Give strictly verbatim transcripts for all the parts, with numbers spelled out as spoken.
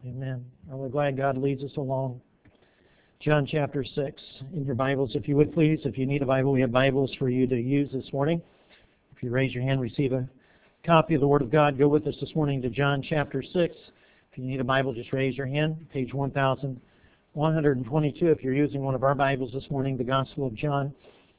Amen. And we're glad God leads us along. John chapter six. In your Bibles, if you would please. If you need a Bible, we have Bibles for you to use this morning. If you raise your hand, receive a copy of the Word of God. Go with us this morning to John chapter six. If you need a Bible, just raise your hand. Page one thousand one hundred twenty-two. If you're using one of our Bibles this morning, the Gospel of John.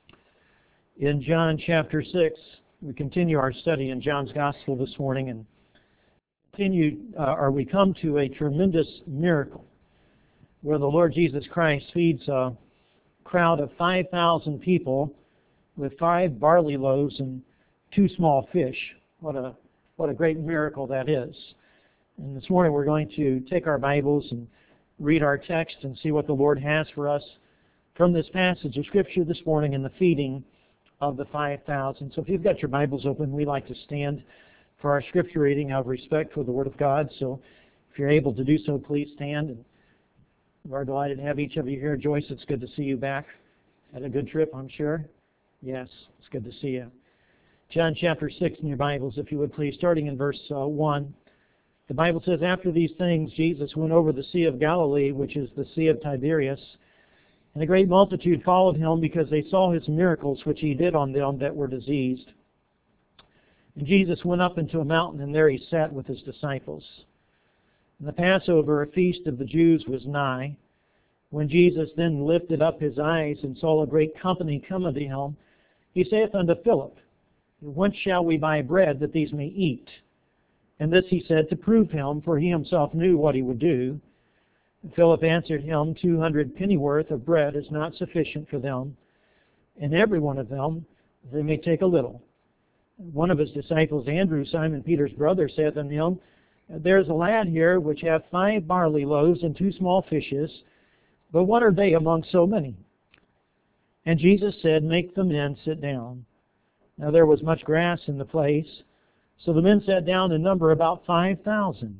In John chapter six, we continue our study in John's Gospel this morning and continue, uh, or we come to a tremendous miracle where the Lord Jesus Christ feeds a crowd of five thousand people with five barley loaves and two small fish. What a what a great miracle that is. And this morning we're going to take our Bibles and read our text and see what the Lord has for us from this passage of Scripture this morning in the feeding of the five thousand. So if you've got your Bibles open, we like to stand for our Scripture reading out of respect for the Word of God. So if you're able to do so, please stand. And we're delighted to have each of you here. Joyce, it's good to see you back. Had a good trip, I'm sure. Yes, it's good to see you. John chapter six in your Bibles, if you would please, starting in verse uh, one. The Bible says, "After these things, Jesus went over the Sea of Galilee, which is the Sea of Tiberias. And a great multitude followed him because they saw his miracles which he did on them that were diseased. And Jesus went up into a mountain, and there he sat with his disciples. And the Passover, a feast of the Jews, was nigh. When Jesus then lifted up his eyes and saw a great company come unto him, he saith unto Philip, Whence shall we buy bread that these may eat? And this he said to prove him, for he himself knew what he would do. And Philip answered him, Two hundred pennyworth of bread is not sufficient for them, and every one of them they may take a little. One of his disciples, Andrew, Simon Peter's brother, saith unto him, There is a lad here which hath five barley loaves and two small fishes, but what are they among so many? And Jesus said, Make the men sit down. Now there was much grass in the place, so the men sat down in number about five thousand.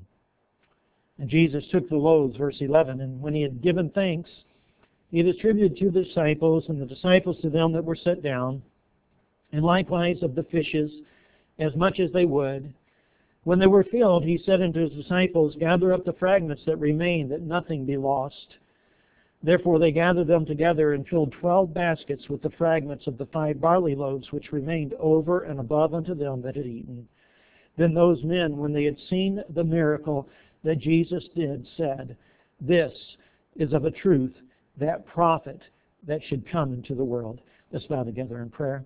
And Jesus took the loaves, verse eleven, and when he had given thanks, he distributed to the disciples, and the disciples to them that were set down, and likewise of the fishes, as much as they would. When they were filled, he said unto his disciples, Gather up the fragments that remain, that nothing be lost. Therefore they gathered them together and filled twelve baskets with the fragments of the five barley loaves which remained over and above unto them that had eaten. Then those men, when they had seen the miracle that Jesus did, said, This is of a truth that prophet that should come into the world. Let's bow together in prayer.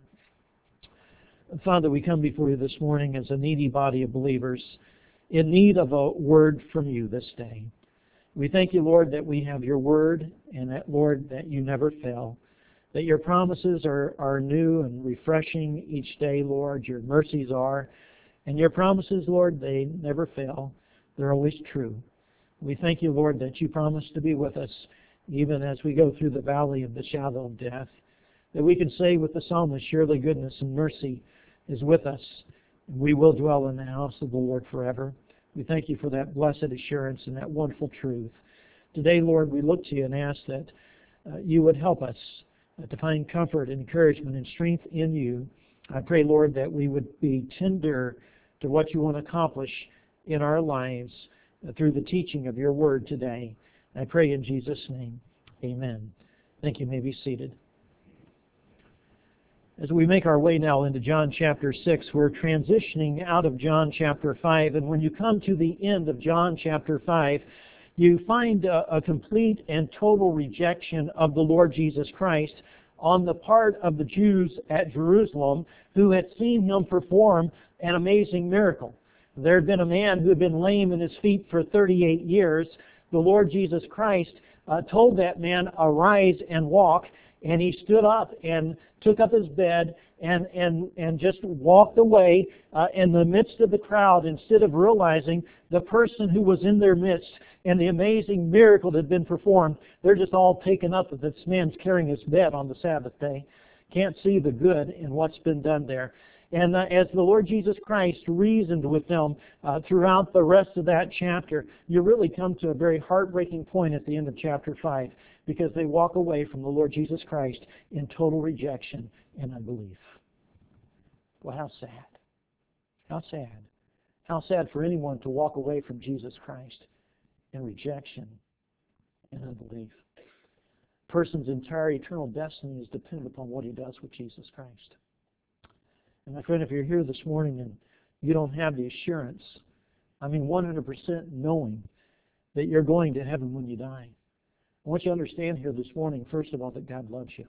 Father, we come before you this morning as a needy body of believers in need of a word from you this day. We thank you, Lord, that we have your word, and that, Lord, that you never fail, that your promises are, are new and refreshing each day, Lord. Your mercies are, and your promises, Lord, they never fail. They're always true. We thank you, Lord, that you promise to be with us even as we go through the valley of the shadow of death, that we can say with the psalmist, Surely goodness and mercy is with us, and we will dwell in the house of the Lord forever. We thank you for that blessed assurance and that wonderful truth. Today, Lord, we look to you and ask that uh, you would help us uh, to find comfort and encouragement and strength in you. I pray, Lord, that we would be tender to what you want to accomplish in our lives uh, through the teaching of your word today. I pray in Jesus' name, amen. Thank you. You may be seated. As we make our way now into John chapter six, we're transitioning out of John chapter five, and when you come to the end of John chapter five, you find a, a complete and total rejection of the Lord Jesus Christ on the part of the Jews at Jerusalem who had seen him perform an amazing miracle. There had been a man who had been lame in his feet for thirty-eight years. The Lord Jesus Christ uh, told that man, Arise and walk. And he stood up and took up his bed and, and, and just walked away uh, in the midst of the crowd, instead of realizing the person who was in their midst and the amazing miracle that had been performed. They're just all taken up that this man's carrying his bed on the Sabbath day. Can't see the good in what's been done there. And uh, as the Lord Jesus Christ reasoned with them uh, throughout the rest of that chapter, you really come to a very heartbreaking point at the end of chapter five, because they walk away from the Lord Jesus Christ in total rejection and unbelief. Well, how sad. How sad. How sad for anyone to walk away from Jesus Christ and rejection and unbelief. A person's entire eternal destiny is dependent upon what he does with Jesus Christ. And my friend, if you're here this morning and you don't have the assurance, I mean one hundred percent knowing that you're going to heaven when you die, I want you to understand here this morning, first of all, that God loves you.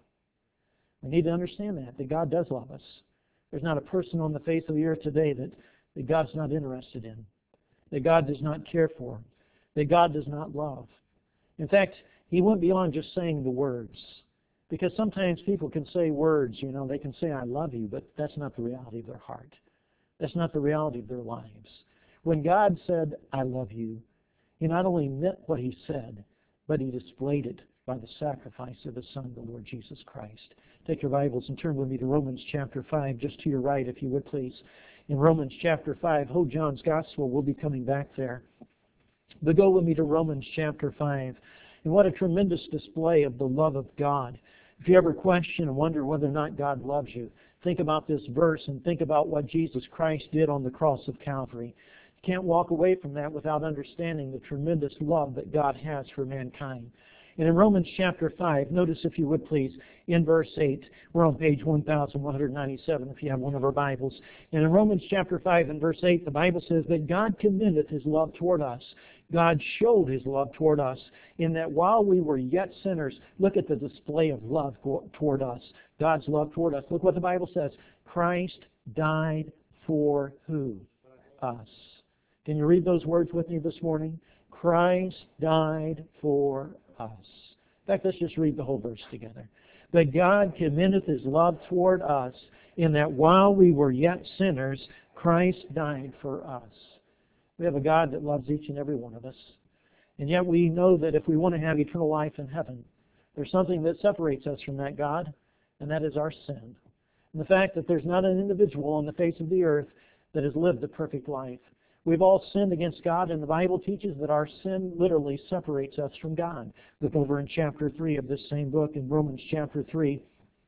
We need to understand that, that God does love us. There's not a person on the face of the earth today that, that God's not interested in, that God does not care for, that God does not love. In fact, He went beyond just saying the words. Because sometimes people can say words, you know, they can say, I love you, but that's not the reality of their heart. That's not the reality of their lives. When God said, I love you, He not only meant what He said, but He displayed it by the sacrifice of His Son, the Lord Jesus Christ. Take your Bibles and turn with me to Romans chapter five, just to your right, if you would please. In Romans chapter five, hold John's Gospel, we'll be coming back there. But go with me to Romans chapter five. And what a tremendous display of the love of God. If you ever question and wonder whether or not God loves you, think about this verse and think about what Jesus Christ did on the cross of Calvary. You can't walk away from that without understanding the tremendous love that God has for mankind. And in Romans chapter five, notice if you would please, in verse eight, we're on page one thousand one hundred ninety-seven if you have one of our Bibles. And in Romans chapter five and verse eight, the Bible says that God commendeth His love toward us. God showed His love toward us in that while we were yet sinners, look at the display of love toward us. God's love toward us. Look what the Bible says. Christ died for who? Us. Can you read those words with me this morning? Christ died for us. In fact, let's just read the whole verse together. But God commendeth His love toward us in that while we were yet sinners, Christ died for us. We have a God that loves each and every one of us. And yet we know that if we want to have eternal life in heaven, there's something that separates us from that God, and that is our sin. And the fact that there's not an individual on the face of the earth that has lived a perfect life. We've all sinned against God, and the Bible teaches that our sin literally separates us from God. Look over in chapter three of this same book, in Romans chapter three.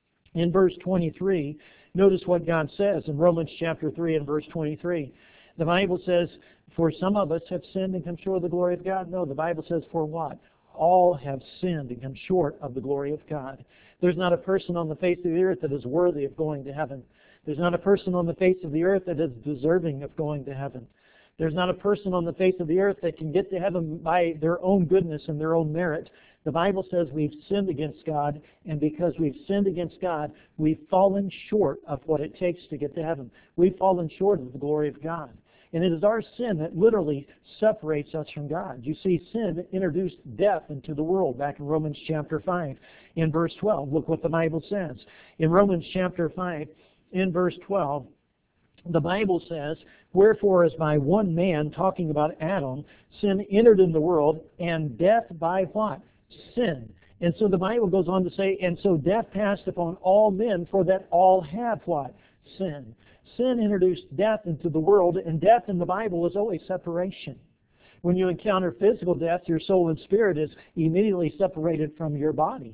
In verse twenty-three, notice what God says in Romans chapter three and verse twenty-three. The Bible says, for some of us have sinned and come short of the glory of God. No, the Bible says, for what? All have sinned and come short of the glory of God. There's not a person on the face of the earth that is worthy of going to heaven. There's not a person on the face of the earth that is deserving of going to heaven. There's not a person on the face of the earth that can get to heaven by their own goodness and their own merit. The Bible says we've sinned against God, and because we've sinned against God, we've fallen short of what it takes to get to heaven. We've fallen short of the glory of God. And it is our sin that literally separates us from God. You see, sin introduced death into the world back in Romans chapter five. In verse twelve, look what the Bible says. In Romans chapter five, in verse twelve, the Bible says, wherefore as by one man, talking about Adam, sin entered in the world, and death by what? Sin. And so the Bible goes on to say, and so death passed upon all men, for that all have what? Sin. Sin introduced death into the world, and death in the Bible is always separation. When you encounter physical death, your soul and spirit is immediately separated from your body.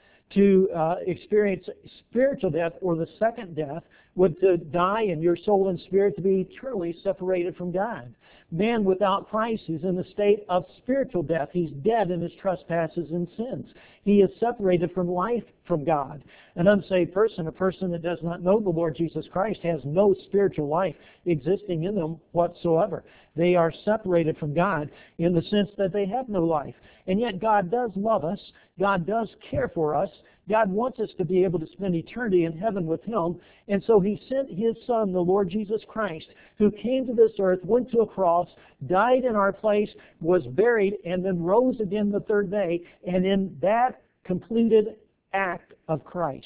To uh, experience spiritual death, or the second death, would to die and your soul and spirit to be eternally separated from God. Man without Christ is in the state of spiritual death. He's dead in his trespasses and sins. He is separated from life from God. An unsaved person, a person that does not know the Lord Jesus Christ, has no spiritual life existing in them whatsoever. They are separated from God in the sense that they have no life. And yet God does love us. God does care for us. God wants us to be able to spend eternity in heaven with Him. And so He sent His Son, the Lord Jesus Christ, who came to this earth, went to a cross, died in our place, was buried, and then rose again the third day. And in that completed act of Christ,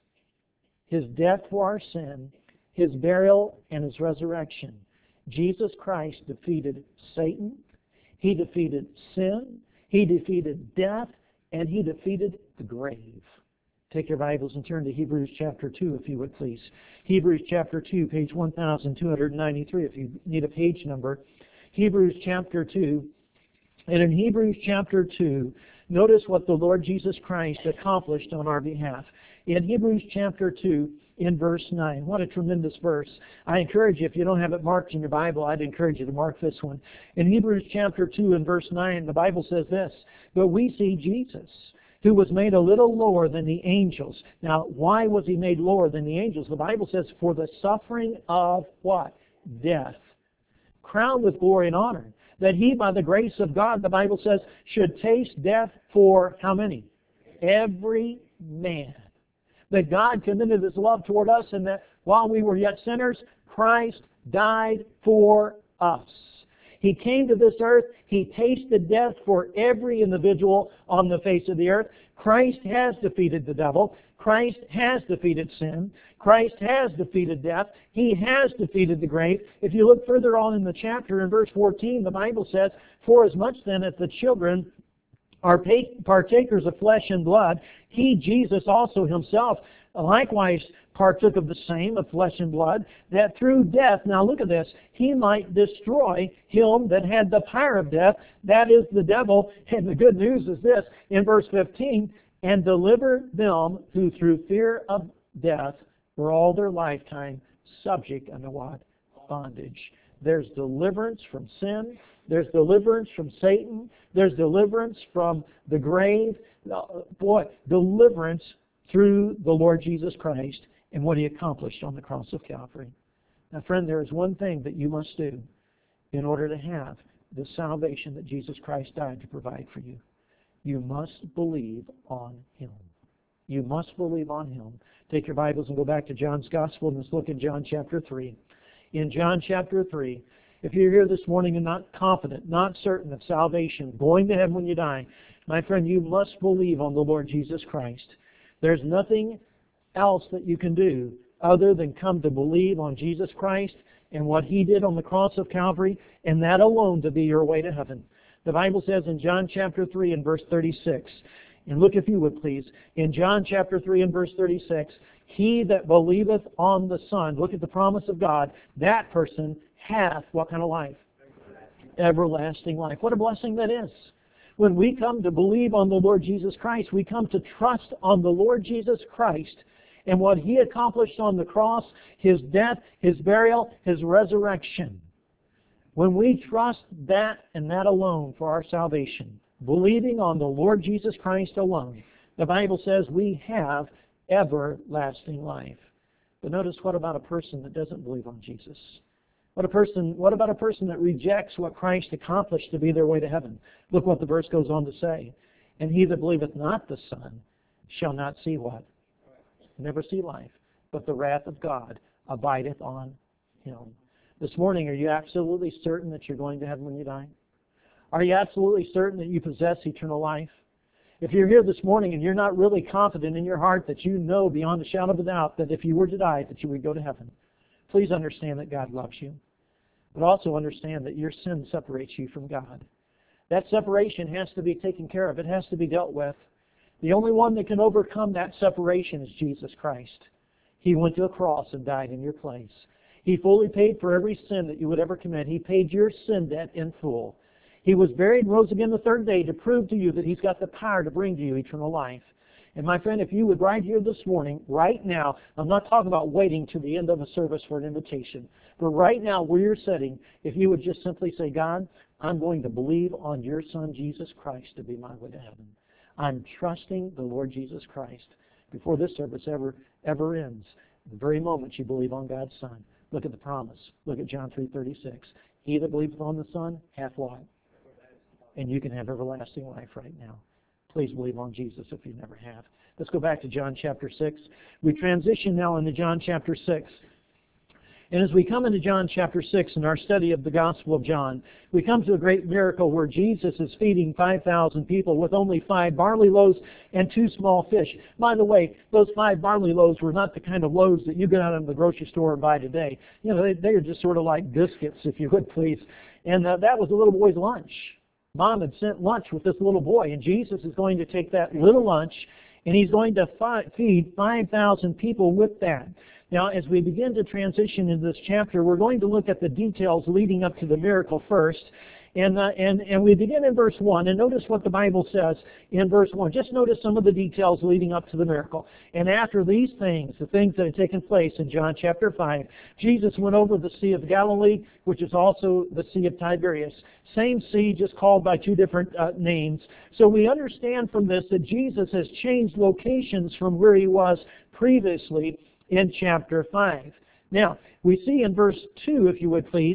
His death for our sin, His burial, and His resurrection, Jesus Christ defeated Satan, He defeated sin, He defeated death, and He defeated the grave. Take your Bibles and turn to Hebrews chapter two, if you would please. Hebrews chapter two, page one thousand two hundred ninety-three, if you need a page number. Hebrews chapter two. And in Hebrews chapter two, notice what the Lord Jesus Christ accomplished on our behalf. In Hebrews chapter two, in verse nine. What a tremendous verse. I encourage you, if you don't have it marked in your Bible, I'd encourage you to mark this one. In Hebrews chapter two and verse nine, the Bible says this, "But we see Jesus, who was made a little lower than the angels." Now, why was he made lower than the angels? The Bible says, "For the suffering of" what? Death. Crowned with glory and honor. That he, by the grace of God, the Bible says, should taste death for how many? Every man. That God commended His love toward us, and that while we were yet sinners, Christ died for us. He came to this earth. He tasted death for every individual on the face of the earth. Christ has defeated the devil. Christ has defeated sin. Christ has defeated death. He has defeated the grave. If you look further on in the chapter, in verse fourteen, the Bible says, "For as much then as the children are partakers of flesh and blood, He, Jesus, also Himself likewise partook of the same, of flesh and blood, that through death," now look at this, "He might destroy him that had the power of death," that is the devil. And the good news is this, in verse fifteen, "and deliver them who through fear of death were all their lifetime subject unto" what? Bondage. There's deliverance from sin. There's deliverance from Satan. There's deliverance from the grave. Boy, deliverance through the Lord Jesus Christ and what He accomplished on the cross of Calvary. Now, friend, there is one thing that you must do in order to have the salvation that Jesus Christ died to provide for you. You must believe on Him. You must believe on Him. Take your Bibles and go back to John's Gospel and let's look at John chapter three. In John chapter three, if you're here this morning and not confident, not certain of salvation, going to heaven when you die, my friend, you must believe on the Lord Jesus Christ. There's nothing else that you can do other than come to believe on Jesus Christ and what He did on the cross of Calvary, and that alone to be your way to heaven. The Bible says in John chapter three and verse thirty-six, and look if you would please, in John chapter three and verse thirty-six, "He that believeth on the Son," look at the promise of God, "that person hath" what kind of life? Everlasting life. What a blessing that is. When we come to believe on the Lord Jesus Christ, we come to trust on the Lord Jesus Christ and what He accomplished on the cross, His death, His burial, His resurrection. When we trust that and that alone for our salvation, believing on the Lord Jesus Christ alone, the Bible says we have everlasting life. But notice, what about a person that doesn't believe on Jesus? What a person, what about a person that rejects what Christ accomplished to be their way to heaven? Look what the verse goes on to say. "And he that believeth not the Son shall not see" what? Never see life, "but the wrath of God abideth on him." This morning, are you absolutely certain that you're going to heaven when you die? Are you absolutely certain that you possess eternal life? If you're here this morning and you're not really confident in your heart that you know beyond a shadow of a doubt that if you were to die that you would go to heaven, please understand that God loves you. But also understand that your sin separates you from God. That separation has to be taken care of. It has to be dealt with. The only one that can overcome that separation is Jesus Christ. He went to a cross and died in your place. He fully paid for every sin that you would ever commit. He paid your sin debt in full. He was buried and rose again the third day to prove to you that He's got the power to bring to you eternal life. And my friend, if you would right here this morning, right now, I'm not talking about waiting to the end of a service for an invitation, but right now where you're sitting, if you would just simply say, "God, I'm going to believe on Your Son, Jesus Christ, to be my way to heaven. I'm trusting the Lord Jesus Christ." Before this service ever, ever ends, the very moment you believe on God's Son, look at the promise. Look at John three thirty-six. "He that believeth on the Son hath" what? And you can have everlasting life right now. Please believe on Jesus if you never have. Let's go back to John chapter six. We transition now into John chapter six. And as we come into John chapter six in our study of the Gospel of John, we come to a great miracle where Jesus is feeding five thousand people with only five barley loaves and two small fish. By the way, those five barley loaves were not the kind of loaves that you get out of the grocery store and buy today. You know, they, they are just sort of like biscuits, if you would please. And uh, that was the little boy's lunch. Mom had sent lunch with this little boy, and Jesus is going to take that little lunch, and He's going to fi- feed five thousand people with that. Now, as we begin to transition into this chapter, we're going to look at the details leading up to the miracle first, And, uh, and, and we begin in verse one, and notice what the Bible says in verse one. Just notice some of the details leading up to the miracle. And after these things, the things that had taken place in John chapter five, Jesus went over the Sea of Galilee, which is also the Sea of Tiberias. Same sea, just called by two different uh, names. So we understand from this that Jesus has changed locations from where he was previously in chapter five. Now, we see in verse two, if you would please,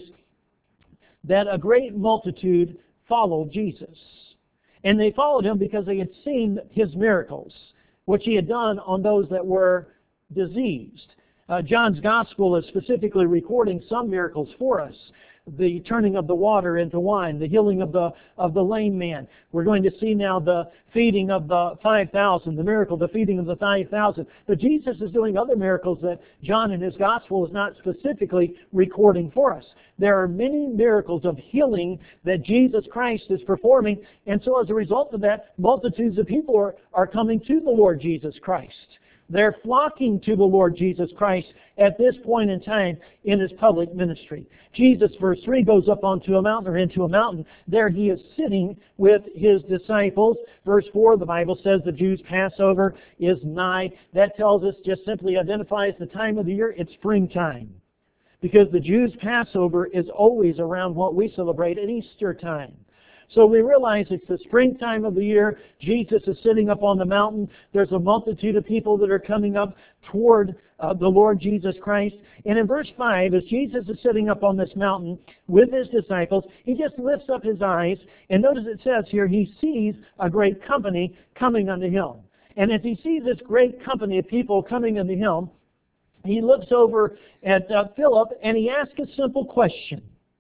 that a great multitude followed Jesus. And they followed him because they had seen his miracles, which he had done on those that were diseased. Uh, John's Gospel is specifically recording some miracles for us. The turning of the water into wine, the healing of the of the lame man. We're going to see now the feeding of the five thousand, the miracle, the feeding of the five thousand. But Jesus is doing other miracles that John in his Gospel is not specifically recording for us. There are many miracles of healing that Jesus Christ is performing, and so as a result of that, multitudes of people are, are coming to the Lord Jesus Christ. They're flocking to the Lord Jesus Christ at this point in time in his public ministry. Jesus, verse three, goes up onto a mountain or into a mountain. There he is sitting with his disciples. Verse four, the Bible says the Jews' Passover is nigh. That tells us, just simply identifies the time of the year. It's springtime. Because the Jews' Passover is always around what we celebrate at Easter time. So we realize it's the springtime of the year. Jesus is sitting up on the mountain. There's a multitude of people that are coming up toward uh, the Lord Jesus Christ. And in verse five, as Jesus is sitting up on this mountain with his disciples, he just lifts up his eyes. And notice it says here, he sees a great company coming unto him. And as he sees this great company of people coming unto him, he looks over at uh, Philip and he asks a simple question.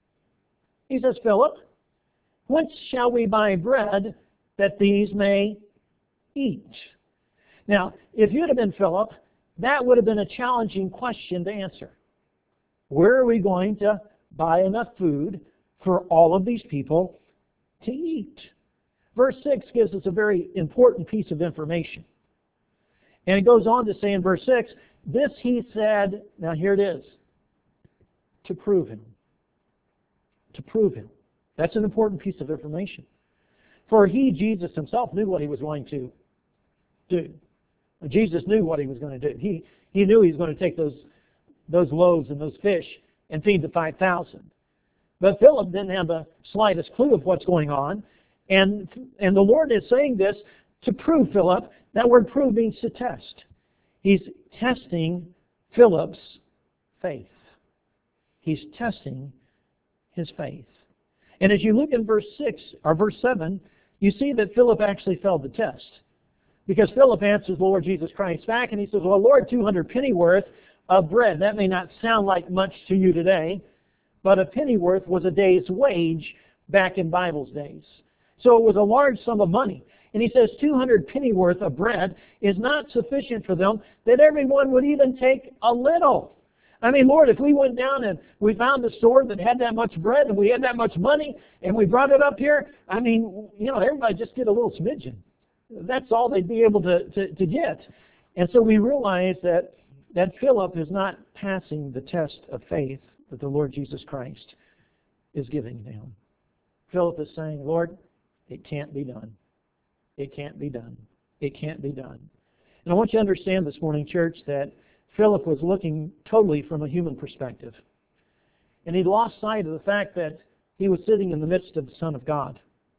He says, Philip, whence shall we buy bread that these may eat? Now, if you'd have been Philip, that would have been a challenging question to answer. Where are we going to buy enough food for all of these people to eat? Verse six gives us a very important piece of information. And it goes on to say in verse six, this he said, now here it is, to prove him. To prove him. That's an important piece of information. For he, Jesus himself, knew what he was going to do. Jesus knew what he was going to do. He, he knew he was going to take those, those loaves and those fish and feed the five thousand. But Philip didn't have the slightest clue of what's going on. And, and the Lord is saying this to prove Philip. That word prove means to test. He's testing Philip's faith. He's testing his faith. And as you look in verse six or verse seven, you see that Philip actually failed the test. Because Philip answers the Lord Jesus Christ back and he says, well, Lord, two hundred pennyworth of bread. That may not sound like much to you today, but a pennyworth was a day's wage back in Bible's days. So it was a large sum of money. And he says two hundred pennyworth of bread is not sufficient for them, that everyone would even take a little. I mean, Lord, if we went down and we found a store that had that much bread and we had that much money and we brought it up here, I mean, you know, everybody just get a little smidgen. That's all they'd be able to, to, to get. And so we realize that, that Philip is not passing the test of faith that the Lord Jesus Christ is giving him. Philip is saying, Lord, it can't be done. It can't be done. It can't be done. And I want you to understand this morning, church, that Philip was looking totally from a human perspective. And he lost sight of the fact that he was sitting in the midst of the Son of God.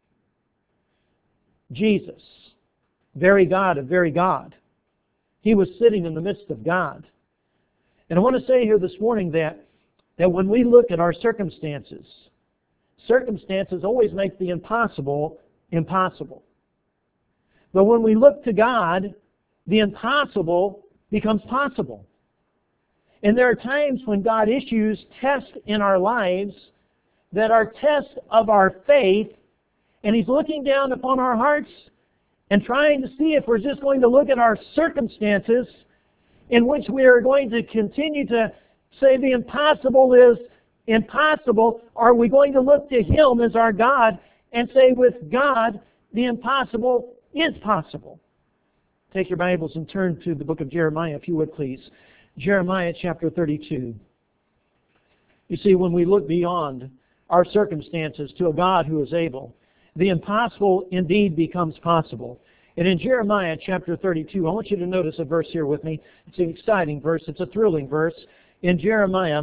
Jesus, very God of very God. He was sitting in the midst of God. And I want to say here this morning that, that when we look at our circumstances, circumstances always make the impossible impossible. But when we look to God, the impossible becomes possible. And there are times when God issues tests in our lives that are tests of our faith, and He's looking down upon our hearts and trying to see if we're just going to look at our circumstances in which we are going to continue to say the impossible is impossible, or are we going to look to Him as our God and say with God the impossible is possible? Take your Bibles and turn to the book of Jeremiah, if you would please. Jeremiah chapter thirty-two. You see, when we look beyond our circumstances to a God who is able, the impossible indeed becomes possible. And in Jeremiah chapter thirty-two, I want you to notice a verse here with me. It's an exciting verse. It's a thrilling verse. In Jeremiah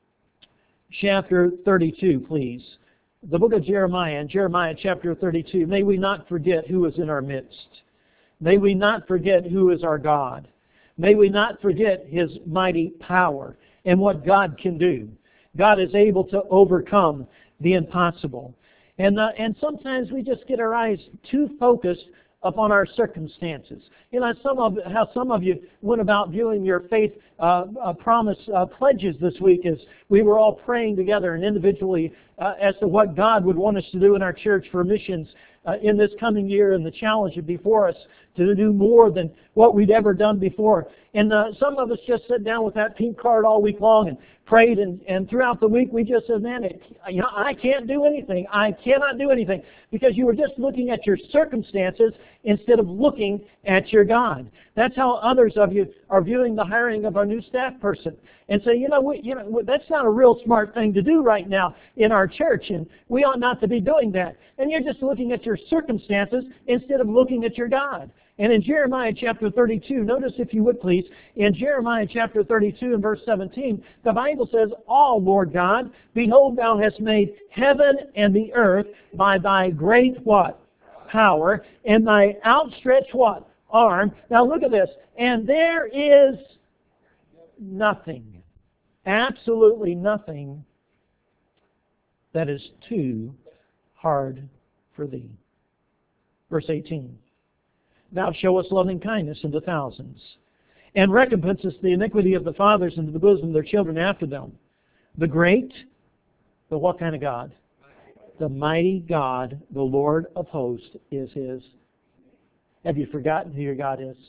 chapter thirty-two, please. The book of Jeremiah, in Jeremiah chapter thirty-two, may we not forget who is in our midst. May we not forget who is our God. May we not forget His mighty power and what God can do. God is able to overcome the impossible. And, uh, and sometimes we just get our eyes too focused upon our circumstances. You know, some of how some of you went about viewing your faith uh, uh, promise uh, pledges this week as we were all praying together and individually uh, as to what God would want us to do in our church for missions uh, in this coming year and the challenge before us to do more than what we'd ever done before. And uh, some of us just sat down with that pink card all week long and prayed, and, and throughout the week we just said, man, it, you know, I can't do anything. I cannot do anything, because you were just looking at your circumstances instead of looking at your God. That's how others of you are viewing the hiring of our new staff person, and say, you know, we, you know, that's not a real smart thing to do right now in our church, and we ought not to be doing that. And you're just looking at your circumstances instead of looking at your God. And in Jeremiah chapter thirty-two, notice if you would please, in Jeremiah chapter thirty-two and verse seventeen, the Bible says, "All, Lord God, behold, thou hast made heaven and the earth by thy great what? Power, and thy outstretched what? Arm." Now look at this. And there is nothing, absolutely nothing, that is too hard for thee. Verse eighteen. "Thou showest loving kindness unto thousands, and recompensest the iniquity of the fathers into the bosom of their children after them." The great, the what kind of God? The mighty God, the Lord of hosts, is His. Have you forgotten who your God is?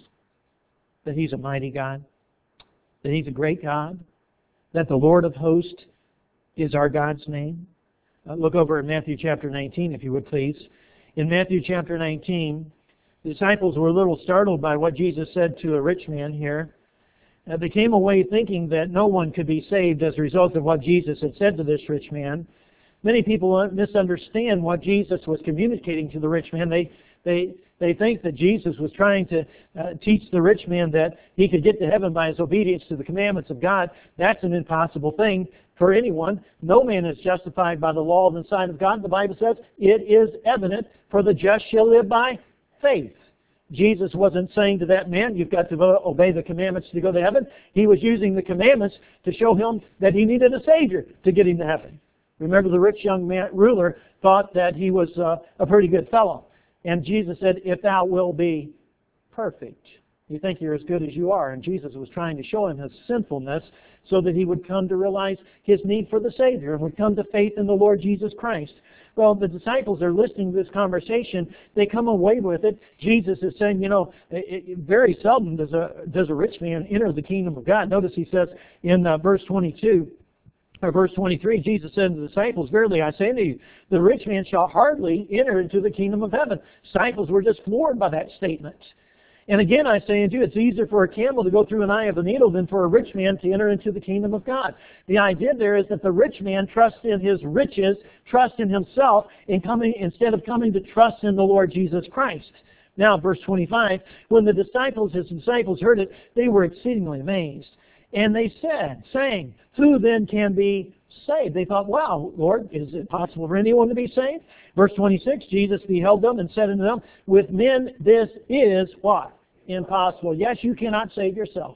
That He's a mighty God? That He's a great God? That the Lord of hosts is our God's name? Uh, look over at Matthew chapter nineteen, if you would please. In Matthew chapter nineteen, the disciples were a little startled by what Jesus said to a rich man here. Uh, they came away thinking that no one could be saved as a result of what Jesus had said to this rich man. Many people misunderstand what Jesus was communicating to the rich man. They, they, they think that Jesus was trying to uh, teach the rich man that he could get to heaven by his obedience to the commandments of God. That's an impossible thing for anyone. No man is justified by the law of the sight of God. The Bible says it is evident, for the just shall live by faith. Jesus wasn't saying to that man, you've got to obey the commandments to go to heaven. He was using the commandments to show him that he needed a Savior to get him to heaven. Remember, the rich young man, ruler thought that he was uh, a pretty good fellow. And Jesus said, if thou wilt be perfect, you think you're as good as you are. And Jesus was trying to show him his sinfulness so that he would come to realize his need for the Savior and would come to faith in the Lord Jesus Christ. Well, the disciples are listening to this conversation. They come away with it. Jesus is saying, you know, it, it, very seldom does a, does a rich man enter the kingdom of God. Notice he says in uh, verse twenty-two, or verse twenty-three, Jesus said to the disciples, verily I say unto you, the rich man shall hardly enter into the kingdom of heaven. Disciples were just floored by that statement. And again, I say unto you, it's easier for a camel to go through an eye of a needle than for a rich man to enter into the kingdom of God. The idea there is that the rich man trusts in his riches, trusts in himself, in coming, instead of coming to trust in the Lord Jesus Christ. Now, verse twenty-five, when the disciples, his disciples heard it, they were exceedingly amazed. And they said, saying, who then can be saved? They thought, wow, Lord, is it possible for anyone to be saved? Verse twenty-six, Jesus beheld them and said unto them, with men this is what? Impossible. Yes, you cannot save yourself.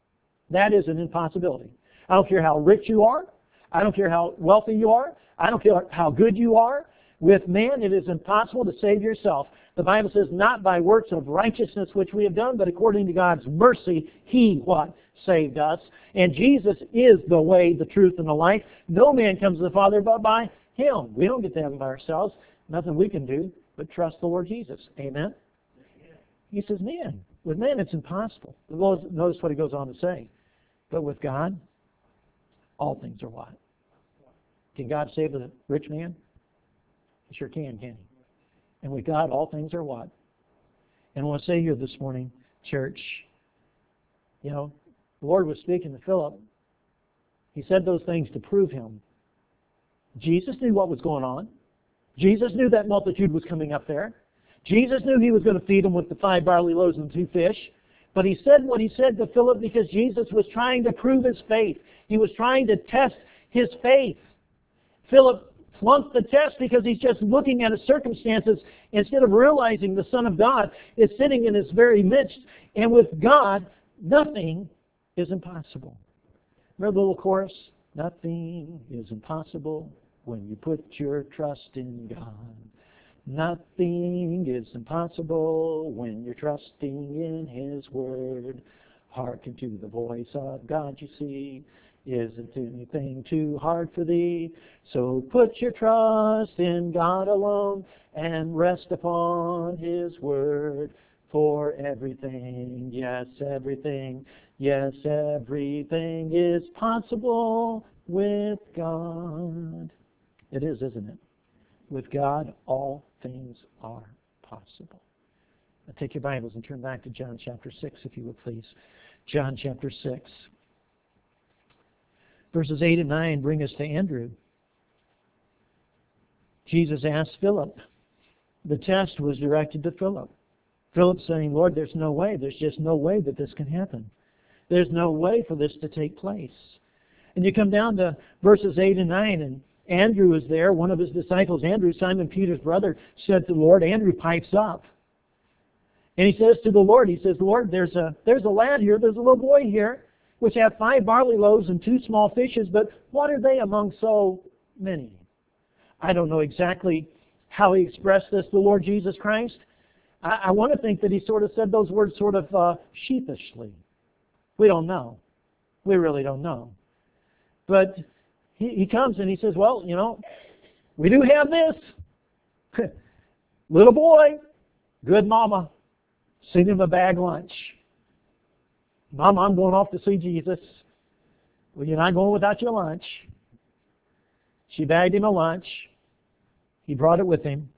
That is an impossibility. I don't care how rich you are. I don't care how wealthy you are. I don't care how good you are. With man, it is impossible to save yourself. The Bible says, not by works of righteousness which we have done, but according to God's mercy, He, what? Saved us. And Jesus is the way, the truth, and the life. No man comes to the Father but by Him. We don't get to heaven by ourselves. Nothing we can do but trust the Lord Jesus. Amen? He says, man, with man it's impossible. Notice what he goes on to say. But with God, all things are what? Can God save the rich man? He sure can, can He? And with God, all things are what? And I want to say here this morning, church, you know, the Lord was speaking to Philip. He said those things to prove Him. Jesus knew what was going on. Jesus knew that multitude was coming up there. Jesus knew he was going to feed them with the five barley loaves and two fish. But he said what he said to Philip because Jesus was trying to prove his faith. He was trying to test his faith. Philip flunked the test because he's just looking at his circumstances instead of realizing the Son of God is sitting in his very midst. And with God, nothing is impossible. Remember the little chorus? Nothing is impossible when you put your trust in God. Nothing is impossible when you're trusting in His Word. Hearken to the voice of God, you see. Isn't anything too hard for thee? So put your trust in God alone and rest upon His Word. For everything, yes, everything, yes, everything is possible with God. It is, isn't it? With God, all things are possible. Now take your Bibles and turn back to John chapter six, if you would please. John chapter six. Verses eight and nine bring us to Andrew. Jesus asked Philip. The test was directed to Philip. Philip saying, Lord, there's no way. There's just no way that this can happen. There's no way for this to take place. And you come down to verses eight and nine, and Andrew is there, one of his disciples. Andrew, Simon Peter's brother, said to the Lord, Andrew pipes up. And he says to the Lord, he says, Lord, there's a, there's a lad here, there's a little boy here, which have five barley loaves and two small fishes, but what are they among so many? I don't know exactly how he expressed this, the Lord Jesus Christ. I, I want to think that he sort of said those words sort of uh, sheepishly. We don't know. We really don't know. But he, he comes and he says, well, you know, we do have this. Little boy, good mama, send him a bag lunch. Mama, I'm going off to see Jesus. Well, you're not going without your lunch. She bagged him a lunch. He brought it with him.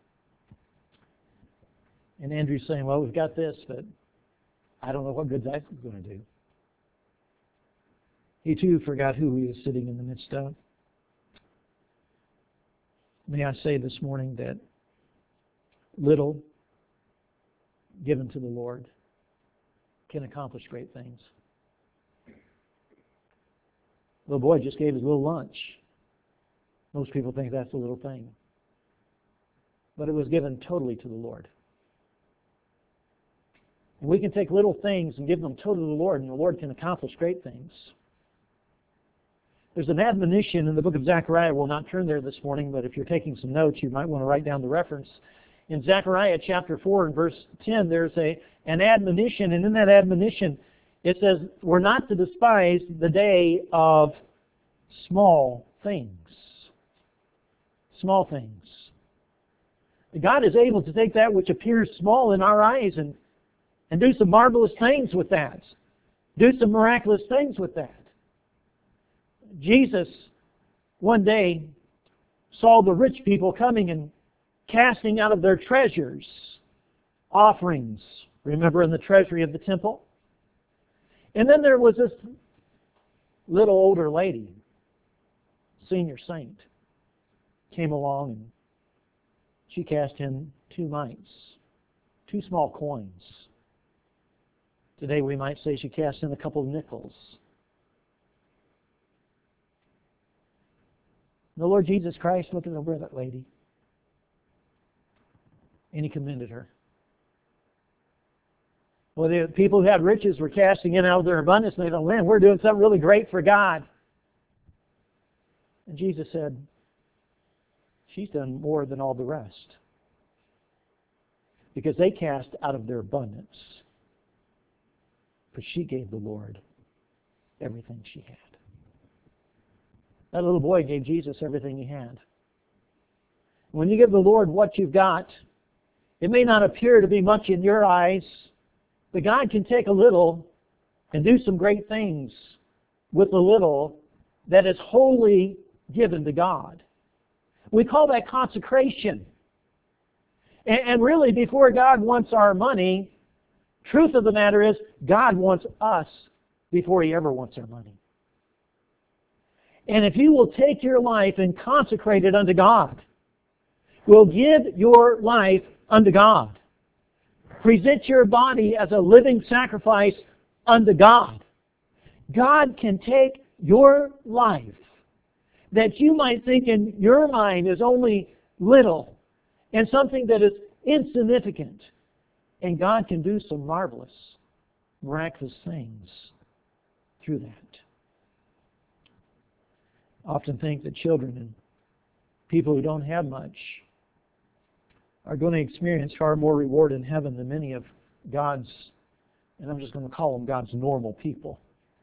And Andrew's saying, well, we've got this, but I don't know what good that's going to do. He too forgot who he was sitting in the midst of. May I say this morning that little given to the Lord can accomplish great things. The little boy just gave his little lunch. Most people think that's a little thing. But it was given totally to the Lord. And we can take little things and give them totally to the Lord, and the Lord can accomplish great things. There's an admonition in the book of Zechariah. We'll not turn there this morning, but if you're taking some notes, you might want to write down the reference. In Zechariah chapter four and verse ten, there's a an admonition, and in that admonition it says, we're not to despise the day of small things. Small things. God is able to take that which appears small in our eyes and, and do some marvelous things with that. Do some miraculous things with that. Jesus one day saw the rich people coming and casting out of their treasures offerings. Remember, in the treasury of the temple? And then there was this little older lady, senior saint, came along and she cast in two mites, two small coins. Today we might say she cast in a couple of nickels. The Lord Jesus Christ looked over at that lady and He commended her. Well, the people who had riches were casting in out of their abundance, and they thought, man, we're doing something really great for God. And Jesus said, she's done more than all the rest. Because they cast out of their abundance. But she gave the Lord everything she had. That little boy gave Jesus everything he had. When you give the Lord what you've got, it may not appear to be much in your eyes, but God can take a little and do some great things with the little that is wholly given to God. We call that consecration. And, and really, before God wants our money, truth of the matter is, God wants us before He ever wants our money. And if you will take your life and consecrate it unto God, will give your life unto God, present your body as a living sacrifice unto God, God can take your life that you might think in your mind is only little and something that is insignificant, and God can do some marvelous, miraculous things through that. I often think that children and people who don't have much are going to experience far more reward in heaven than many of God's, and I'm just going to call them God's normal people.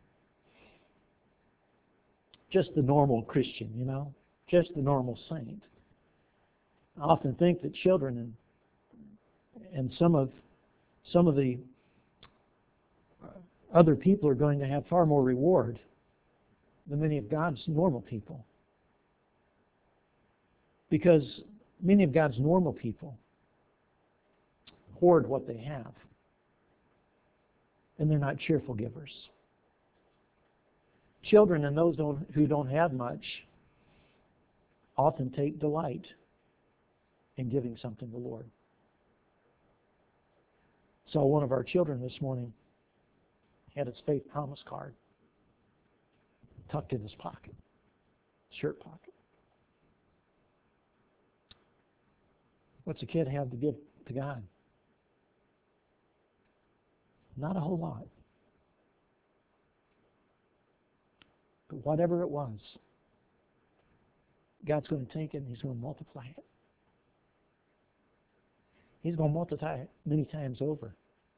Just the normal Christian, you know, just the normal saint. I often think that children and and some of some of the other people are going to have far more reward than many of God's normal people. Because many of God's normal people hoard what they have, and they're not cheerful givers. Children and those don't, who don't have much often take delight in giving something to the Lord. Saw one of our children this morning had his faith promise card tucked in his pocket, shirt pocket. What's a kid have to give to God? Not a whole lot. But whatever it was, God's going to take it and He's going to multiply it. He's going to multiply it many times over.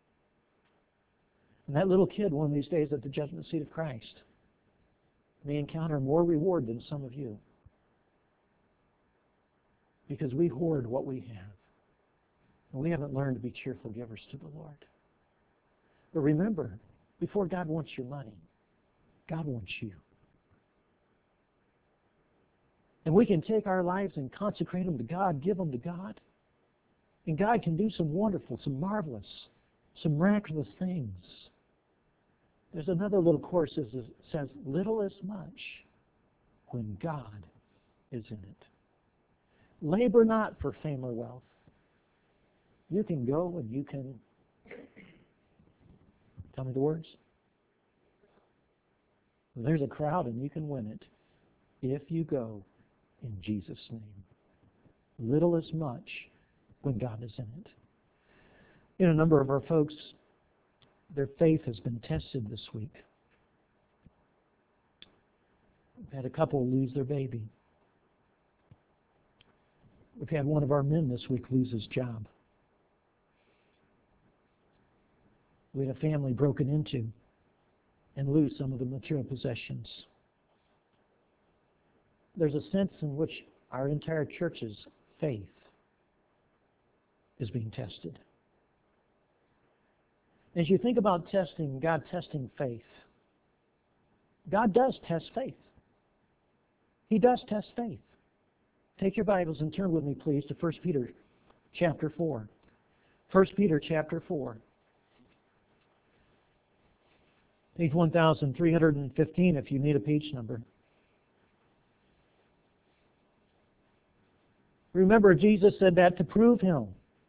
And that little kid, one of these days at the judgment seat of Christ, may encounter more reward than some of you. Because we hoard what we have. And we haven't learned to be cheerful givers to the Lord. But remember, before God wants your money, God wants you. And we can take our lives and consecrate them to God, give them to God. And God can do some wonderful, some marvelous, some miraculous things. There's another little course that says, little is much when God is in it. Labor not for fame or wealth. You can go and you can, tell me the words. There's a crowd and you can win it if you go in Jesus' name. Little is much when God is in it. You know, a number of our folks, their faith has been tested this week. We've had a couple lose their baby. We've had one of our men this week lose his job. We had a family broken into and lose some of the material possessions. There's a sense in which our entire church's faith is being tested. As you think about testing, God testing faith, God does test faith. He does test faith. Take your Bibles and turn with me, please, to First Peter chapter four. First Peter chapter four. Page one thousand three hundred fifteen if you need a page number. Remember, Jesus said that to prove Him.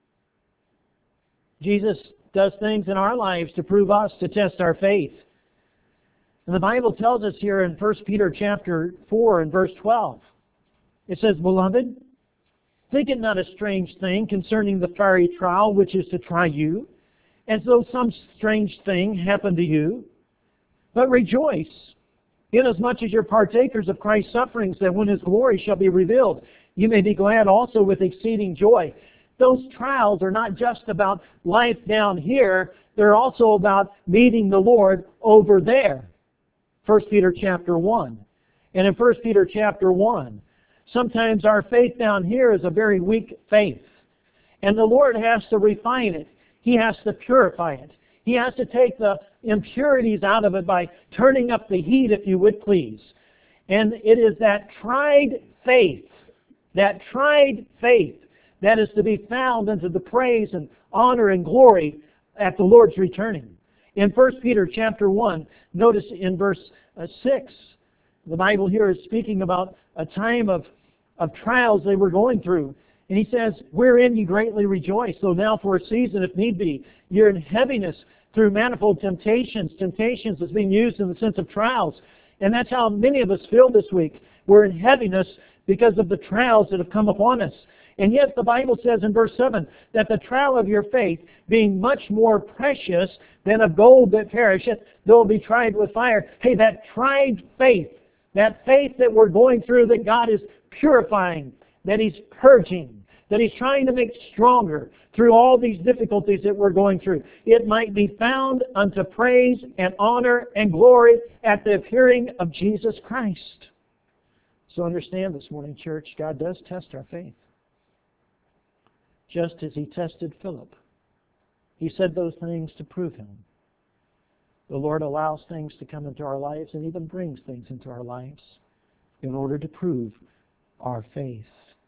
Jesus does things in our lives to prove us, to test our faith. And the Bible tells us here in First Peter chapter four and verse twelve, it says, Beloved, think it not a strange thing concerning the fiery trial which is to try you, as though some strange thing happened to you. But rejoice, inasmuch as you're partakers of Christ's sufferings, that when His glory shall be revealed, you may be glad also with exceeding joy. Those trials are not just about life down here, they're also about meeting the Lord over there. First Peter chapter one. And in First Peter chapter one, sometimes our faith down here is a very weak faith. And the Lord has to refine it. He has to purify it. He has to take the impurities out of it by turning up the heat, if you would please. And it is that tried faith, that tried faith, that is to be found unto the praise and honor and glory at the Lord's returning. In First Peter chapter one, notice in verse six, The Bible here is speaking about a time of, of trials they were going through. And he says, wherein you greatly rejoice. So now for a season, if need be, you're in heaviness through manifold temptations. Temptations is being used in the sense of trials. And that's how many of us feel this week. We're in heaviness because of the trials that have come upon us. And yet the Bible says in verse seven that the trial of your faith, being much more precious than of gold that perisheth, though it be tried with fire. Hey, that tried faith, that faith that we're going through, that God is purifying, that He's purging, that He's trying to make stronger through all these difficulties that we're going through. It might be found unto praise and honor and glory at the appearing of Jesus Christ. So understand this morning, church, God does test our faith. Just as He tested Philip. He said those things to prove Him. The Lord allows things to come into our lives and even brings things into our lives in order to prove our faith.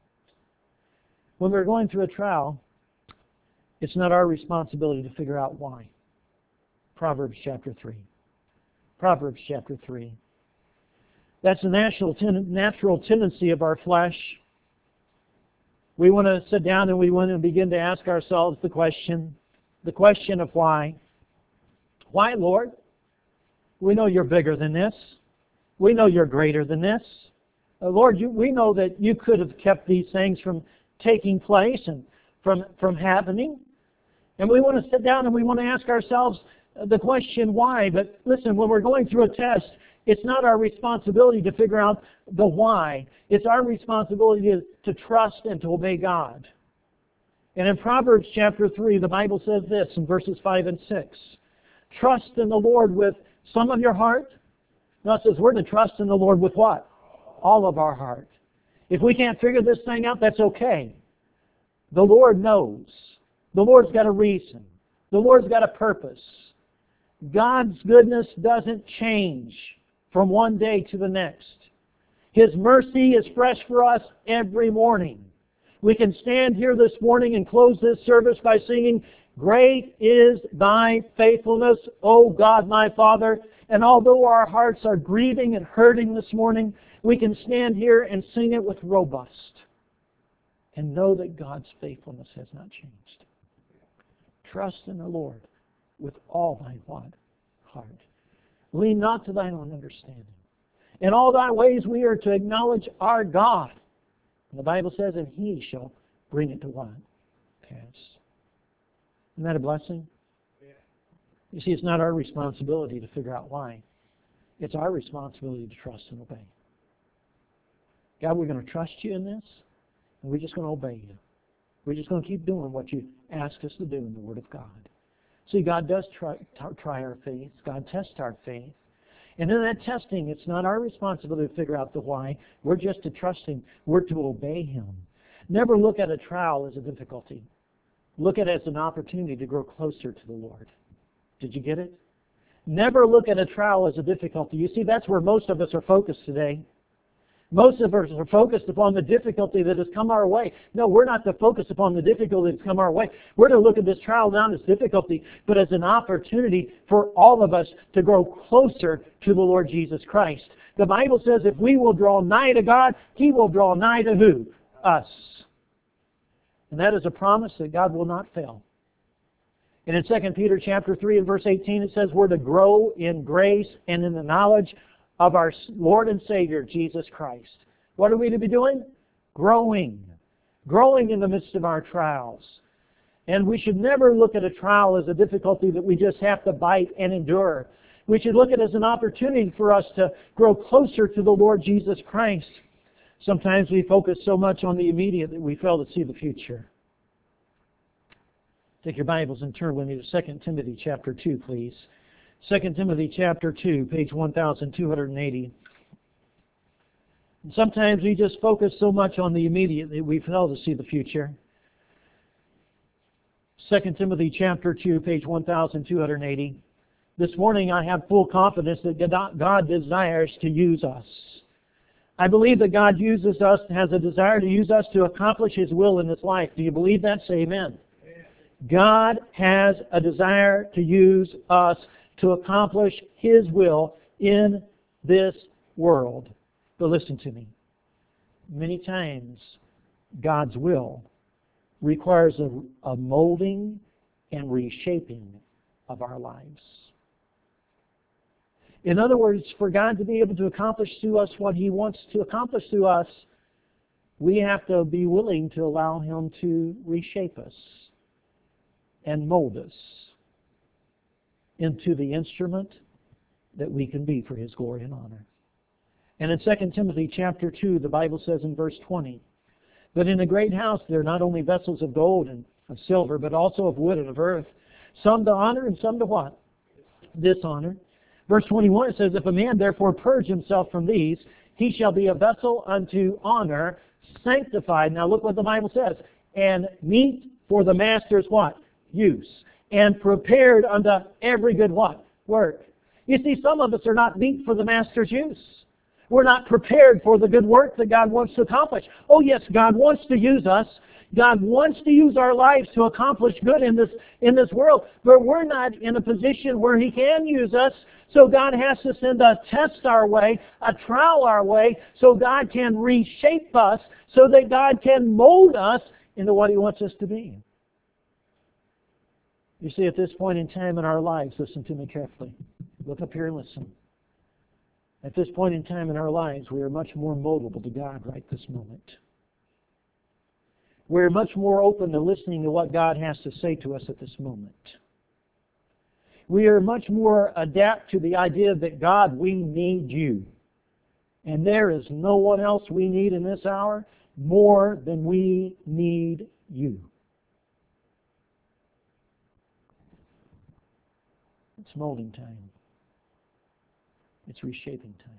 When we're going through a trial, it's not our responsibility to figure out why. Proverbs chapter three. Proverbs chapter three. That's a natural, ten- natural tendency of our flesh. We want to sit down and we want to begin to ask ourselves the question, the question of why. Why, Lord? We know You're bigger than this. We know You're greater than this. Uh, Lord, you, we know that You could have kept these things from taking place and from, from happening. And we want to sit down and we want to ask ourselves the question why. But listen, when we're going through a test, it's not our responsibility to figure out the why. It's our responsibility to, to trust and to obey God. And in Proverbs chapter three, the Bible says this in verses five and six. Trust in the Lord with some of your heart. Now it says we're to trust in the Lord with what? All of our heart. If we can't figure this thing out, that's okay. The Lord knows. The Lord's got a reason. The Lord's got a purpose. God's goodness doesn't change from one day to the next. His mercy is fresh for us every morning. We can stand here this morning and close this service by singing, Great is Thy faithfulness, O God my Father. And although our hearts are grieving and hurting this morning, we can stand here and sing it with robust and know that God's faithfulness has not changed. Trust in the Lord with all thy what? Heart. Lean not to thine own understanding. In all thy ways we are to acknowledge our God. And the Bible says, and He shall bring it to what? Pass. Isn't that a blessing? Yeah. You see, it's not our responsibility to figure out why. It's our responsibility to trust and obey. God, we're going to trust You in this, and we're just going to obey You. We're just going to keep doing what You ask us to do in the Word of God. See, God does try, try our faith. God tests our faith. And in that testing, it's not our responsibility to figure out the why. We're just to trust Him. We're to obey Him. Never look at a trial as a difficulty. Look at it as an opportunity to grow closer to the Lord. Did you get it? Never look at a trial as a difficulty. You see, that's where most of us are focused today. Most of us are focused upon the difficulty that has come our way. No, we're not to focus upon the difficulty that's come our way. We're to look at this trial not as difficulty, but as an opportunity for all of us to grow closer to the Lord Jesus Christ. The Bible says if we will draw nigh to God, He will draw nigh to who? Us. And that is a promise that God will not fail. And in Second Peter chapter three and verse eighteen, it says we're to grow in grace and in the knowledge of our Lord and Savior, Jesus Christ. What are we to be doing? Growing. Growing in the midst of our trials. And we should never look at a trial as a difficulty that we just have to bite and endure. We should look at it as an opportunity for us to grow closer to the Lord Jesus Christ. Sometimes we focus so much on the immediate that we fail to see the future. Take your Bibles and turn with me to Second Timothy chapter two, please. Second Timothy chapter two, page one thousand two hundred eighty. And sometimes we just focus so much on the immediate that we fail to see the future. Second Timothy chapter two, page one thousand two hundred eighty. This morning I have full confidence that God desires to use us. I believe that God uses us, has a desire to use us to accomplish His will in this life. Do you believe that? Say amen. God has a desire to use us to accomplish His will in this world. But listen to me. Many times, God's will requires a, a molding and reshaping of our lives. In other words, for God to be able to accomplish through us what He wants to accomplish through us, we have to be willing to allow Him to reshape us and mold us into the instrument that we can be for His glory and honor. And in Second Timothy chapter two, the Bible says in verse twenty, "But in a great house there are not only vessels of gold and of silver, but also of wood and of earth, some to honor and some to what? Dishonor." Verse twenty-one, it says, "If a man therefore purge himself from these, he shall be a vessel unto honor, sanctified." Now look what the Bible says. "And meet for the master's" what? Use. "And prepared unto every good" what? Work. You see, some of us are not meet for the master's use. We're not prepared for the good work that God wants to accomplish. Oh yes, God wants to use us. God wants to use our lives to accomplish good in this, in this world. But we're not in a position where He can use us. So God has to send a test our way, a trial our way, so God can reshape us, so that God can mold us into what He wants us to be. You see, at this point in time in our lives, listen to me carefully. Look up here and listen. At this point in time in our lives, we are much more moldable to God right this moment. We're much more open to listening to what God has to say to us at this moment. We are much more adapt to the idea that, God, we need You. And there is no one else we need in this hour more than we need You. It's molding time. It's reshaping time.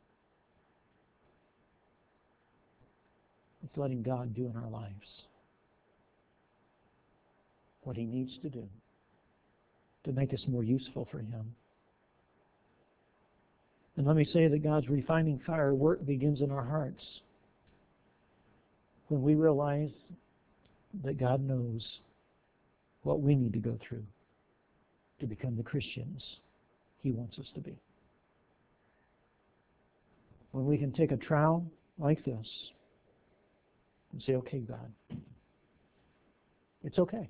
It's letting God do in our lives what He needs to do to make us more useful for Him. And let me say that God's refining fire work begins in our hearts when we realize that God knows what we need to go through to become the Christians He wants us to be. When we can take a trial like this and say, "Okay, God, it's okay.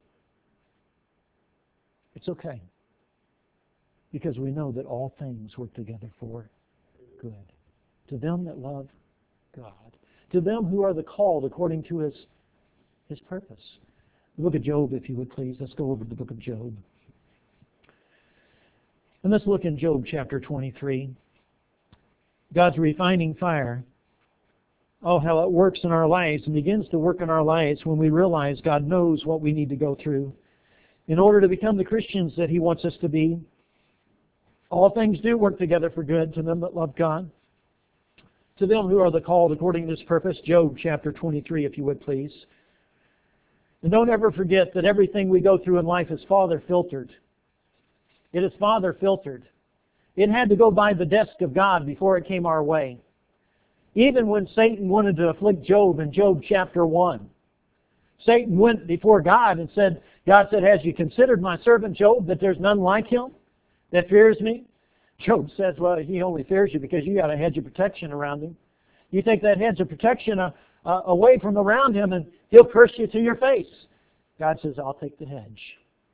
It's okay." Because we know that all things work together for good. To them that love God. To them who are the called according to His, His purpose. The book of Job, if you would please. Let's go over to the book of Job. And let's look in Job chapter twenty-three. God's refining fire. Oh, how it works in our lives and begins to work in our lives when we realize God knows what we need to go through in order to become the Christians that He wants us to be. All things do work together for good to them that love God, to them who are the called according to His purpose. Job chapter twenty-three, if you would please. And don't ever forget that everything we go through in life is Father filtered. It is Father filtered. It had to go by the desk of God before it came our way. Even when Satan wanted to afflict Job in Job chapter one, Satan went before God and said, God said, "Has you considered my servant Job, that there's none like him that fears me?" Job says, "Well, he only fears you because you got a hedge of protection around him. You take that hedge of protection uh, uh, away from around him and he'll curse you to your face." God says, "I'll take the hedge."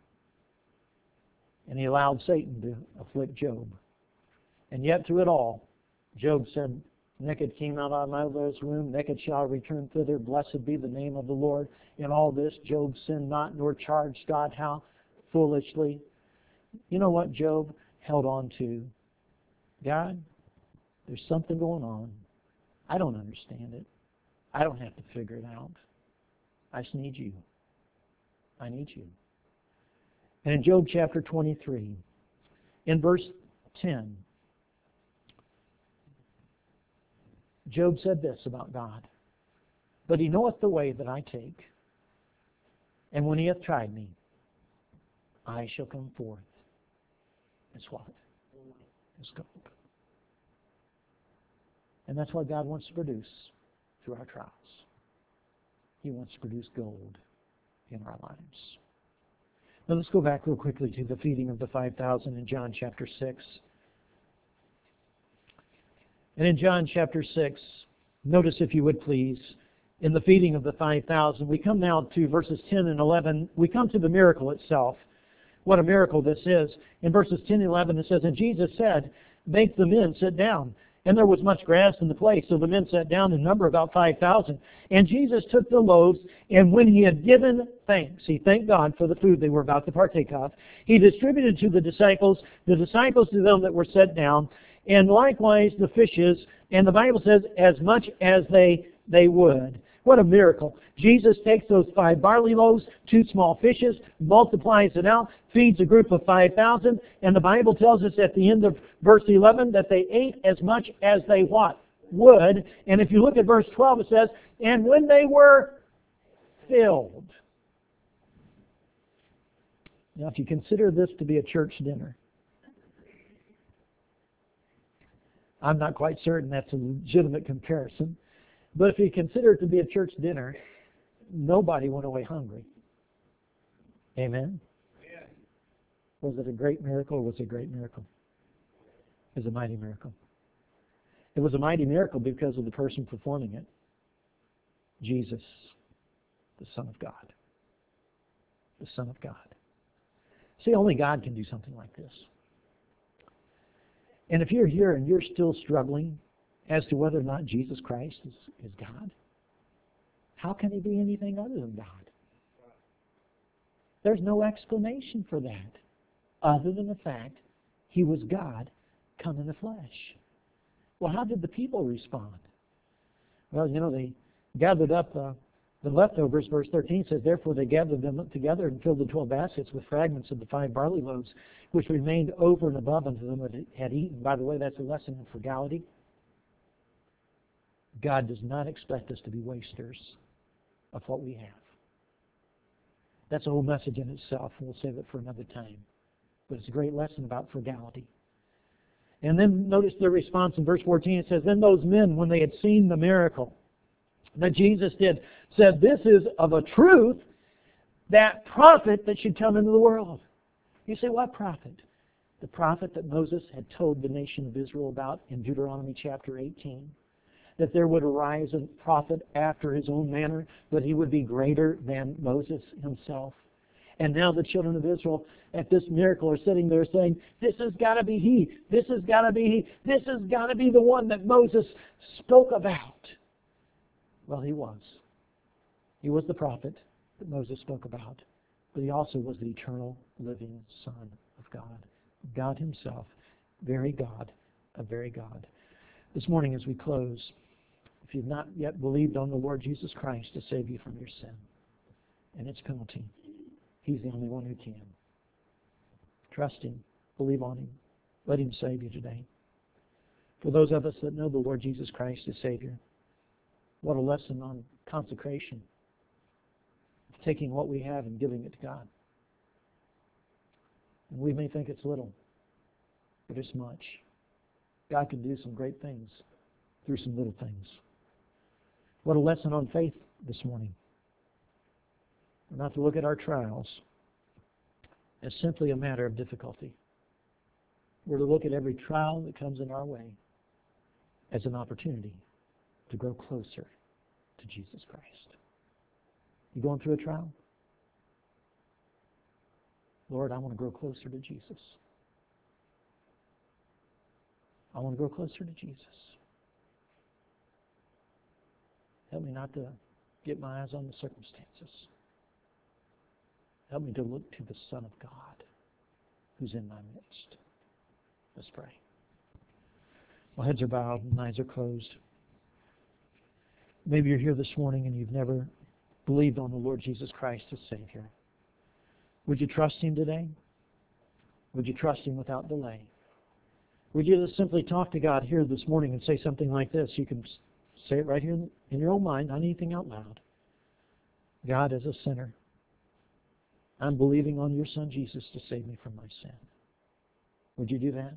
And He allowed Satan to afflict Job. And yet through it all, Job said, "Naked came out of my mother's womb, naked shall I return thither. Blessed be the name of the Lord." In all this, Job sinned not, nor charged God how foolishly. You know what Job held on to? God, there's something going on. I don't understand it. I don't have to figure it out. I just need You. I need You. And in Job chapter twenty-three, in verse ten, Job said this about God: "But He knoweth the way that I take, and when He hath tried me, I shall come forth as what? As gold." And that's what God wants to produce through our trials. He wants to produce gold in our lives. Now let's go back real quickly to the feeding of the five thousand in John chapter six. And in John chapter six, notice if you would please, in the feeding of the five thousand, we come now to verses ten and eleven. We come to the miracle itself. What a miracle this is. In verses ten and eleven it says, and Jesus said, make the men sit down. And there was much grass in the place, so the men sat down in number about five thousand. And Jesus took the loaves, and when he had given thanks, he thanked God for the food they were about to partake of, he distributed to the disciples, the disciples to them that were set down, and likewise the fishes, and the Bible says, as much as they, they would. What a miracle. Jesus takes those five barley loaves, two small fishes, multiplies it out, feeds a group of five thousand, and the Bible tells us at the end of verse eleven that they ate as much as they what? Would. And if you look at verse twelve, it says, and when they were filled. Now, if you consider this to be a church dinner, I'm not quite certain that's a legitimate comparison. But if you consider it to be a church dinner, nobody went away hungry. Amen? Yeah. Was it a great miracle or was it a great miracle? It was a mighty miracle. It was a mighty miracle because of the person performing it. Jesus, the Son of God. The Son of God. See, only God can do something like this. And if you're here and you're still struggling as to whether or not Jesus Christ is, is God, how can he be anything other than God? There's no explanation for that other than the fact he was God come in the flesh. Well, how did the people respond? Well, you know, they gathered up uh, the leftovers. Verse thirteen says, therefore they gathered them up together and filled the twelve baskets with fragments of the five barley loaves, which remained over and above unto them that had eaten. By the way, that's a lesson in frugality. God does not expect us to be wasters of what we have. That's a whole message in itself, and we'll save it for another time. But it's a great lesson about frugality. And then notice their response in verse fourteen. It says, then those men, when they had seen the miracle that Jesus did, said, this is of a truth that prophet that should come into the world. You say, what prophet? The prophet that Moses had told the nation of Israel about in Deuteronomy chapter eighteen. That there would arise a prophet after his own manner, but he would be greater than Moses himself. And now the children of Israel at this miracle are sitting there saying, this has got to be he. This has got to be he. This has got to be the one that Moses spoke about. Well, he was. He was the prophet that Moses spoke about. But he also was the eternal living Son of God. God himself, very God, a very God. This morning as we close, if you've not yet believed on the Lord Jesus Christ to save you from your sin and its penalty, he's the only one who can. Trust him. Believe on him. Let him save you today. For those of us that know the Lord Jesus Christ as Savior, what a lesson on consecration. Taking what we have and giving it to God. And we may think it's little, but it's much. God can do some great things through some little things. What a lesson on faith this morning. We're not to look at our trials as simply a matter of difficulty. We're to look at every trial that comes in our way as an opportunity to grow closer to Jesus Christ. You going through a trial? Lord, I want to grow closer to Jesus. I want to grow closer to Jesus. Help me not to get my eyes on the circumstances. Help me to look to the Son of God who's in my midst. Let's pray. Well, heads are bowed and eyes are closed. Maybe you're here this morning and you've never believed on the Lord Jesus Christ as Savior. Would you trust him today? Would you trust him without delay? Would you just simply talk to God here this morning and say something like this? You can say it right here in your own mind, not anything out loud. God, as a sinner, I'm believing on your Son Jesus to save me from my sin. Would you do that?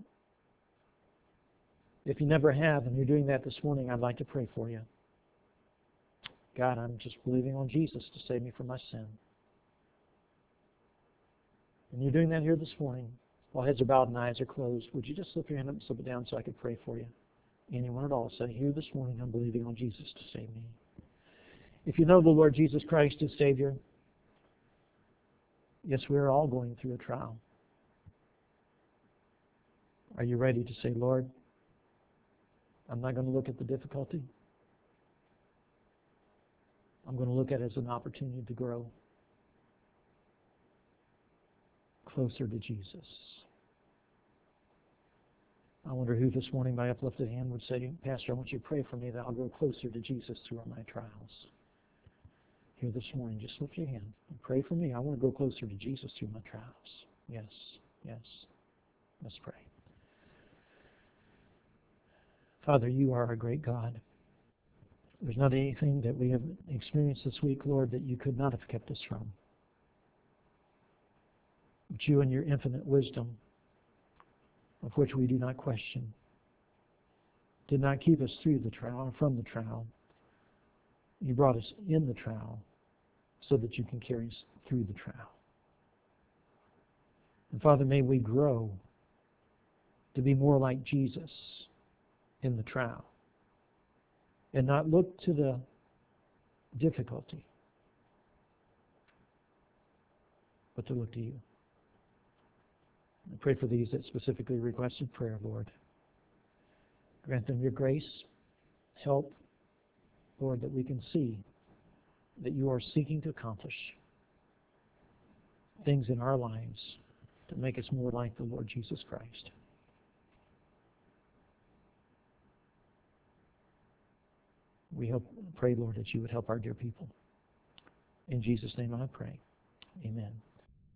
If you never have and you're doing that this morning, I'd like to pray for you. God, I'm just believing on Jesus to save me from my sin. And you're doing that here this morning, while heads are bowed and eyes are closed. Would you just slip your hand up and slip it down so I could pray for you? Anyone at all say, here this morning I'm believing on Jesus to save me. If you know the Lord Jesus Christ as Savior, yes, we're all going through a trial. Are you ready to say, Lord, I'm not going to look at the difficulty. I'm going to look at it as an opportunity to grow closer to Jesus. I wonder who this morning by uplifted hand would say, Pastor, I want you to pray for me that I'll grow closer to Jesus through my trials. Here this morning, just lift your hand and pray for me. I want to grow closer to Jesus through my trials. Yes, yes. Let's pray. Father, you are a great God. There's not anything that we have experienced this week, Lord, that you could not have kept us from. But you and your infinite wisdom, of which we do not question, did not keep us through the trial or from the trial. You brought us in the trial so that you can carry us through the trial. And Father, may we grow to be more like Jesus in the trial and not look to the difficulty, but to look to you. I pray for these that specifically requested prayer, Lord. Grant them your grace, help, Lord, that we can see that you are seeking to accomplish things in our lives to make us more like the Lord Jesus Christ. We hope, pray, Lord, that you would help our dear people. In Jesus' name I pray. Amen.